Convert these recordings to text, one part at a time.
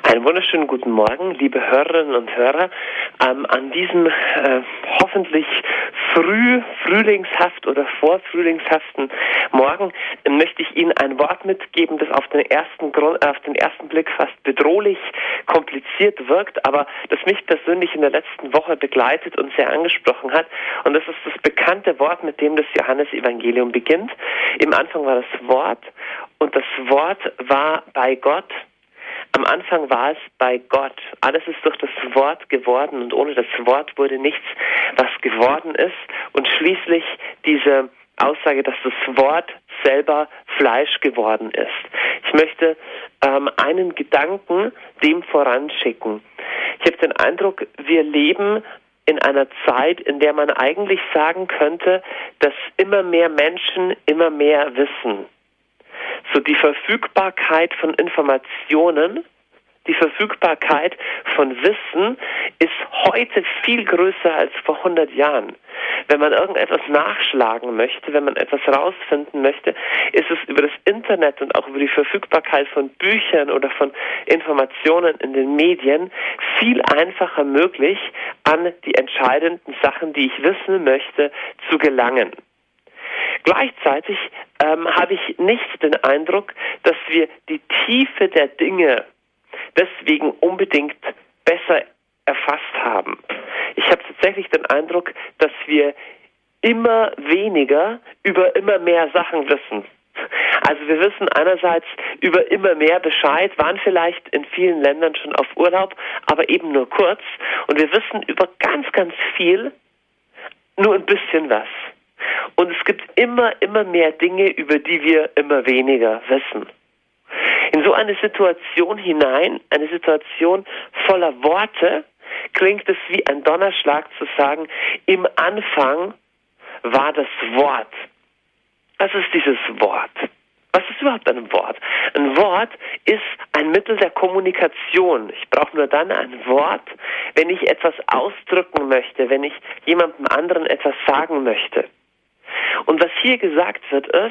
Einen wunderschönen guten Morgen, liebe Hörerinnen und Hörer. An diesem hoffentlich frühlingshaft oder vorfrühlingshaften Morgen möchte ich Ihnen ein Wort mitgeben, das auf den ersten Blick fast bedrohlich kompliziert wirkt, aber das mich persönlich in der letzten Woche begleitet und sehr angesprochen hat. Und das ist das bekannte Wort, mit dem das Johannesevangelium beginnt. Im Anfang war das Wort und das Wort war bei Gott. Am Anfang war es bei Gott. Alles ist durch das Wort geworden und ohne das Wort wurde nichts, was geworden ist. Und schließlich diese Aussage, dass das Wort selber Fleisch geworden ist. Ich möchte einen Gedanken dem voranschicken. Ich habe den Eindruck, wir leben in einer Zeit, in der man eigentlich sagen könnte, dass immer mehr Menschen immer mehr wissen. So die Verfügbarkeit von Informationen, die Verfügbarkeit von Wissen ist heute viel größer als vor 100 Jahren. Wenn man irgendetwas nachschlagen möchte, wenn man etwas rausfinden möchte, ist es über das Internet und auch über die Verfügbarkeit von Büchern oder von Informationen in den Medien viel einfacher möglich, an die entscheidenden Sachen, die ich wissen möchte, zu gelangen. Gleichzeitig habe ich nicht den Eindruck, dass wir die Tiefe der Dinge deswegen unbedingt besser erfasst haben. Ich habe tatsächlich den Eindruck, dass wir immer weniger über immer mehr Sachen wissen. Also wir wissen einerseits über immer mehr Bescheid, waren vielleicht in vielen Ländern schon auf Urlaub, aber eben nur kurz. Und wir wissen über ganz, ganz viel nur ein bisschen was. Und es gibt immer mehr Dinge, über die wir immer weniger wissen. In so eine Situation hinein, eine Situation voller Worte, klingt es wie ein Donnerschlag zu sagen, im Anfang war das Wort. Was ist dieses Wort? Was ist überhaupt ein Wort? Ein Wort ist ein Mittel der Kommunikation. Ich brauche nur dann ein Wort, wenn ich etwas ausdrücken möchte, wenn ich jemandem anderen etwas sagen möchte. Und was hier gesagt wird, ist,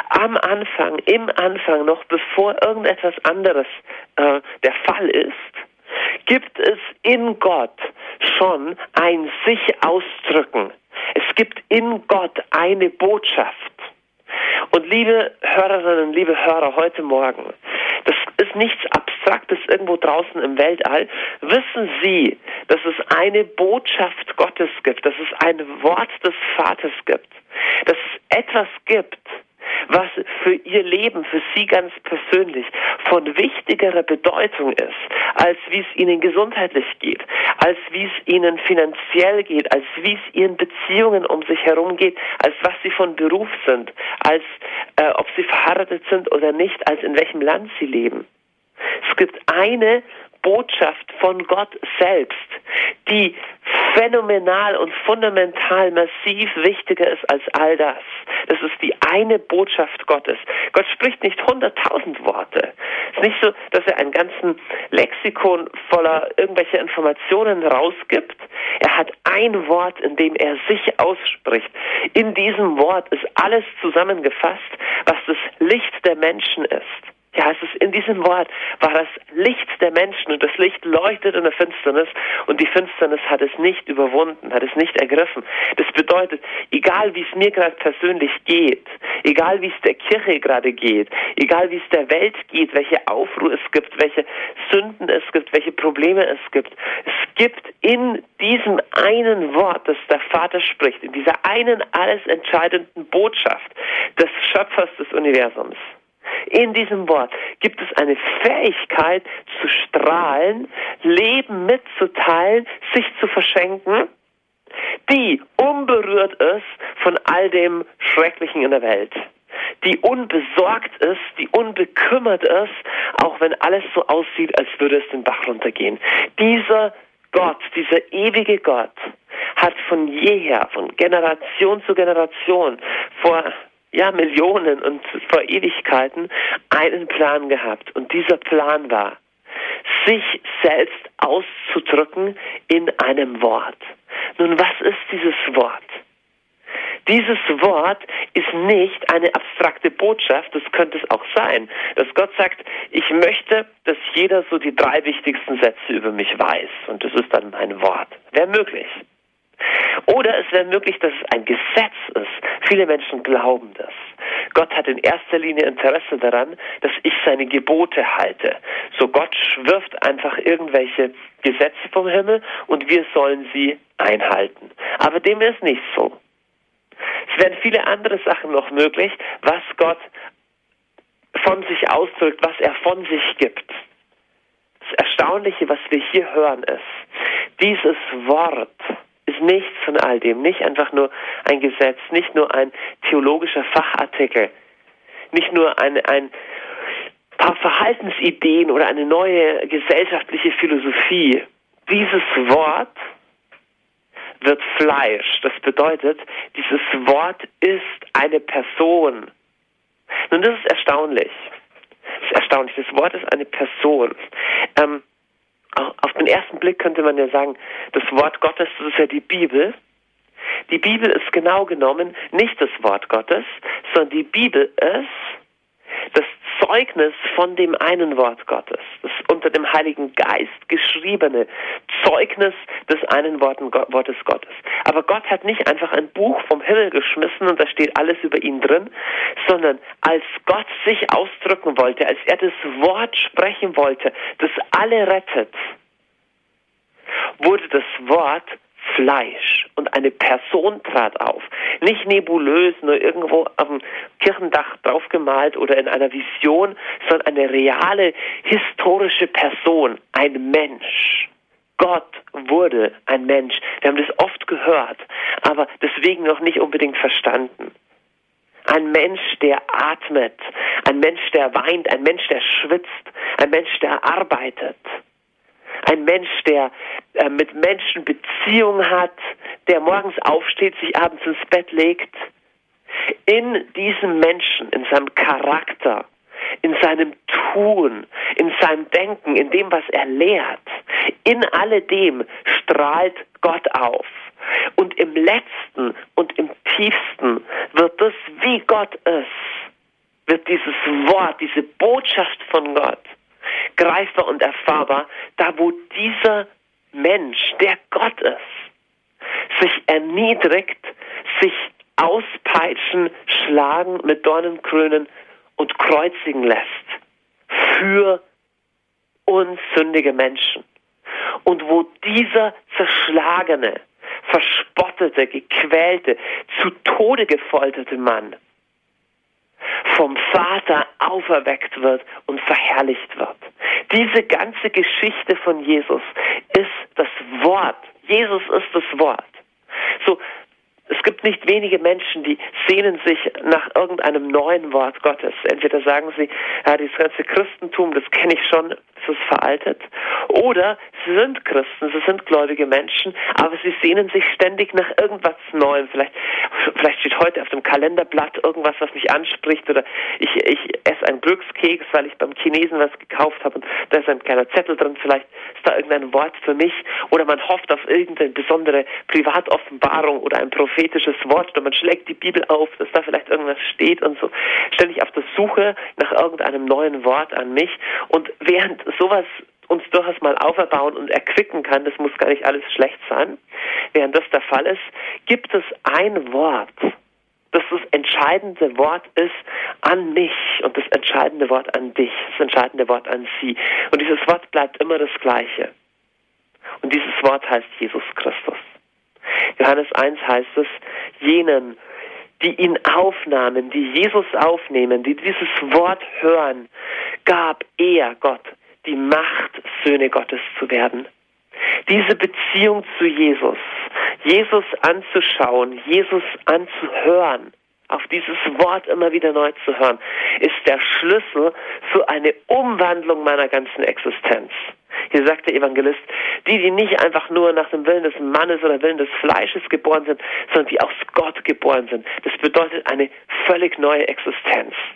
im Anfang, noch bevor irgendetwas anderes der Fall ist, gibt es in Gott schon ein sich ausdrücken. Es gibt in Gott eine Botschaft. Und liebe Hörerinnen, liebe Hörer, heute Morgen, das ist nichts Abstraktes irgendwo draußen im Weltall. Wissen Sie, dass es eine Botschaft Gottes gibt, dass es ein Wort des Vaters gibt, dass es etwas gibt, was für Ihr Leben, für Sie ganz persönlich von wichtigerer Bedeutung ist, als wie es Ihnen gesundheitlich geht, als wie es Ihnen finanziell geht, als wie es Ihren Beziehungen um sich herum geht, als was Sie von Beruf sind, als ob Sie verheiratet sind oder nicht, als in welchem Land Sie leben. Es gibt eine Botschaft von Gott selbst, die phänomenal und fundamental massiv wichtiger ist als all das. Das ist die eine Botschaft Gottes. Gott spricht nicht 100.000 Worte. Es ist nicht so, dass er einen ganzen Lexikon voller irgendwelcher Informationen rausgibt. Er hat ein Wort, in dem er sich ausspricht. In diesem Wort ist alles zusammengefasst, was das Licht der Menschen ist. Ja, es ist in diesem Wort, war das Licht der Menschen und das Licht leuchtet in der Finsternis und die Finsternis hat es nicht überwunden, hat es nicht ergriffen. Das bedeutet, egal wie es mir gerade persönlich geht, egal wie es der Kirche gerade geht, egal wie es der Welt geht, welche Aufruhr es gibt, welche Sünden es gibt, welche Probleme es gibt in diesem einen Wort, das der Vater spricht, in dieser einen alles entscheidenden Botschaft des Schöpfers des Universums. In diesem Wort gibt es eine Fähigkeit zu strahlen, Leben mitzuteilen, sich zu verschenken, die unberührt ist von all dem Schrecklichen in der Welt, die unbesorgt ist, die unbekümmert ist, auch wenn alles so aussieht, als würde es den Bach runtergehen. Dieser Gott, dieser ewige Gott, hat von jeher, von Generation zu Generation, vor Millionen und vor Ewigkeiten einen Plan gehabt. Und dieser Plan war, sich selbst auszudrücken in einem Wort. Nun, was ist dieses Wort? Dieses Wort ist nicht eine abstrakte Botschaft, das könnte es auch sein, dass Gott sagt, ich möchte, dass jeder so die 3 wichtigsten Sätze über mich weiß und das ist dann mein Wort. Wäre möglich. Oder es wäre möglich, dass es ein Gesetz ist. Viele Menschen glauben das. Gott hat in erster Linie Interesse daran, dass ich seine Gebote halte. So Gott wirft einfach irgendwelche Gesetze vom Himmel und wir sollen sie einhalten. Aber dem ist nicht so. Es werden viele andere Sachen noch möglich, was Gott von sich ausdrückt, was er von sich gibt. Das Erstaunliche, was wir hier hören, ist, dieses Wort ist nichts von all dem, nicht einfach nur ein Gesetz, nicht nur ein theologischer Fachartikel, nicht nur ein paar Verhaltensideen oder eine neue gesellschaftliche Philosophie. Dieses Wort wird Fleisch. Das bedeutet, dieses Wort ist eine Person. Nun, das ist erstaunlich. Das ist erstaunlich. Das Wort ist eine Person. Auf den ersten Blick könnte man ja sagen, das Wort Gottes, das ist ja die Bibel. Die Bibel ist genau genommen nicht das Wort Gottes, sondern die Bibel ist das Zeugnis von dem einen Wort Gottes, das unter dem Heiligen Geist geschriebene Zeugnis des einen Wortes Gottes. Aber Gott hat nicht einfach ein Buch vom Himmel geschmissen und da steht alles über ihn drin, sondern als Gott sich ausdrücken wollte, als er das Wort sprechen wollte, das alle rettet, wurde das Wort Fleisch und eine Person trat auf. Nicht nebulös, nur irgendwo auf dem Kirchendach draufgemalt oder in einer Vision, sondern eine reale, historische Person, ein Mensch. Gott wurde ein Mensch. Wir haben das oft gehört, aber deswegen noch nicht unbedingt verstanden. Ein Mensch, der atmet, ein Mensch, der weint, ein Mensch, der schwitzt, ein Mensch, der arbeitet. Ein Mensch, der mit Menschen Beziehung hat, der morgens aufsteht, sich abends ins Bett legt. In diesem Menschen, in seinem Charakter, in seinem Tun, in seinem Denken, in dem, was er lehrt, in alledem strahlt Gott auf. Und im Letzten und im Tiefsten wird das, wie Gott ist, wird dieses Wort, diese Botschaft von Gott greifbar und erfahrbar, da wo dieser Mensch, der Gott ist, sich erniedrigt, sich auspeitschen, schlagen, mit Dornenkrönen und kreuzigen lässt für uns sündige Menschen. Und wo dieser zerschlagene, verspottete, gequälte, zu Tode gefolterte Mann vom Vater auferweckt wird und verherrlicht wird. Diese ganze Geschichte von Jesus ist das Wort. Jesus ist das Wort. So, es gibt nicht wenige Menschen, die sehnen sich nach irgendeinem neuen Wort Gottes. Entweder sagen sie, ja, dieses ganze Christentum, das kenne ich schon, es ist veraltet. Oder sie sind Christen, sie sind gläubige Menschen, aber sie sehnen sich ständig nach irgendwas Neuem. Vielleicht steht heute auf dem Kalenderblatt irgendwas, was mich anspricht. Oder ich esse einen Glückskeks, weil ich beim Chinesen was gekauft habe und da ist ein kleiner Zettel drin. Vielleicht ist da irgendein Wort für mich. Oder man hofft auf irgendeine besondere Privatoffenbarung oder ein prophetisches Wort. Oder man schlägt die Bibel auf, dass da vielleicht irgendwas steht und so. Ständig auf der Suche nach irgendeinem neuen Wort an mich. Und während sowas uns durchaus mal auferbauen und erquicken kann, das muss gar nicht alles schlecht sein, während das der Fall ist, gibt es ein Wort, das entscheidende Wort ist an mich und das entscheidende Wort an dich, das entscheidende Wort an sie. Und dieses Wort bleibt immer das Gleiche. Und dieses Wort heißt Jesus Christus. Johannes 1 heißt es, jenen, die ihn aufnahmen, die Jesus aufnehmen, die dieses Wort hören, gab er, Gott, die Macht, Söhne Gottes zu werden. Diese Beziehung zu Jesus, Jesus anzuschauen, Jesus anzuhören, auf dieses Wort immer wieder neu zu hören, ist der Schlüssel für eine Umwandlung meiner ganzen Existenz. Hier sagt der Evangelist, die nicht einfach nur nach dem Willen des Mannes oder Willen des Fleisches geboren sind, sondern die aus Gott geboren sind. Das bedeutet eine völlig neue Existenz.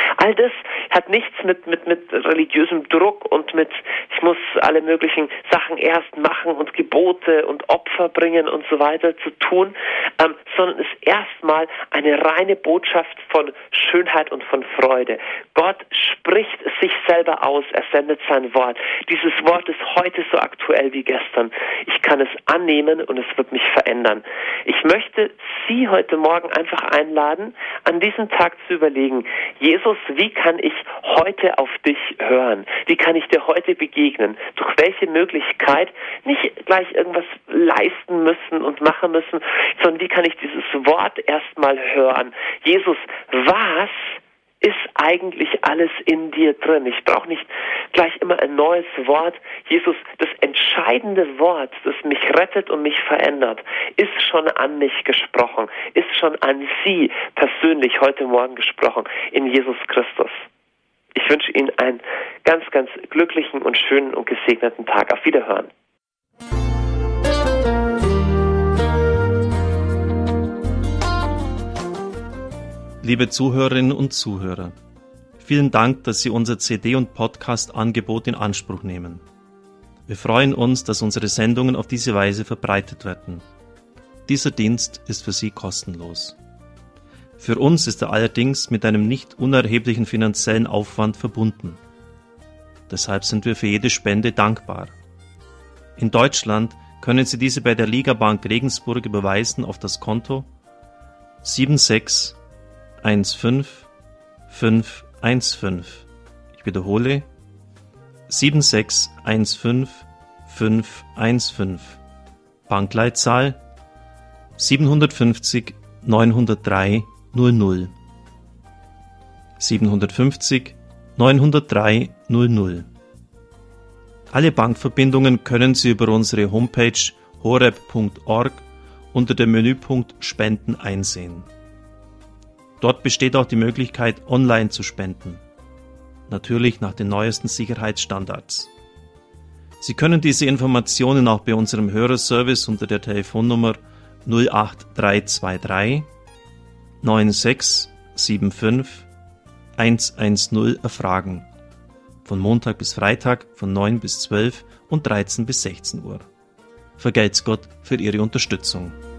All das hat nichts mit religiösem Druck und ich muss alle möglichen Sachen erst machen und Gebote und Opfer bringen und so weiter zu tun, sondern ist erstmal eine reine Botschaft von Schönheit und von Freude. Gott spricht sich selber aus, er sendet sein Wort. Dieses Wort ist heute so aktuell wie gestern. Ich kann es annehmen und es wird mich verändern. Ich möchte Sie heute Morgen einfach einladen, an diesem Tag zu überlegen, Jesus, wie kann ich heute auf dich hören? Wie kann ich dir heute begegnen? Durch welche Möglichkeit? Nicht gleich irgendwas leisten müssen und machen müssen, sondern wie kann ich dieses Wort erstmal hören? Jesus, was ist eigentlich alles in dir drin? Ich brauche nicht gleich immer ein neues Wort. Jesus, das entscheidende Wort, das mich rettet und mich verändert, ist schon an mich gesprochen, ist schon an Sie persönlich heute Morgen gesprochen, in Jesus Christus. Ich wünsche Ihnen einen ganz, ganz glücklichen und schönen und gesegneten Tag. Auf Wiederhören. Liebe Zuhörerinnen und Zuhörer, vielen Dank, dass Sie unser CD- und Podcast-Angebot in Anspruch nehmen. Wir freuen uns, dass unsere Sendungen auf diese Weise verbreitet werden. Dieser Dienst ist für Sie kostenlos. Für uns ist er allerdings mit einem nicht unerheblichen finanziellen Aufwand verbunden. Deshalb sind wir für jede Spende dankbar. In Deutschland können Sie diese bei der Ligabank Regensburg überweisen auf das Konto 7615515. Ich wiederhole 7615515. Bankleitzahl 750 903 00. 750 903 00. Alle Bankverbindungen können Sie über unsere Homepage horeb.org unter dem Menüpunkt Spenden einsehen. Dort besteht auch die Möglichkeit, online zu spenden. Natürlich nach den neuesten Sicherheitsstandards. Sie können diese Informationen auch bei unserem Hörerservice unter der Telefonnummer 08323 9675 110 erfragen. Von Montag bis Freitag von 9 bis 12 und 13 bis 16 Uhr. Vergelt's Gott für Ihre Unterstützung.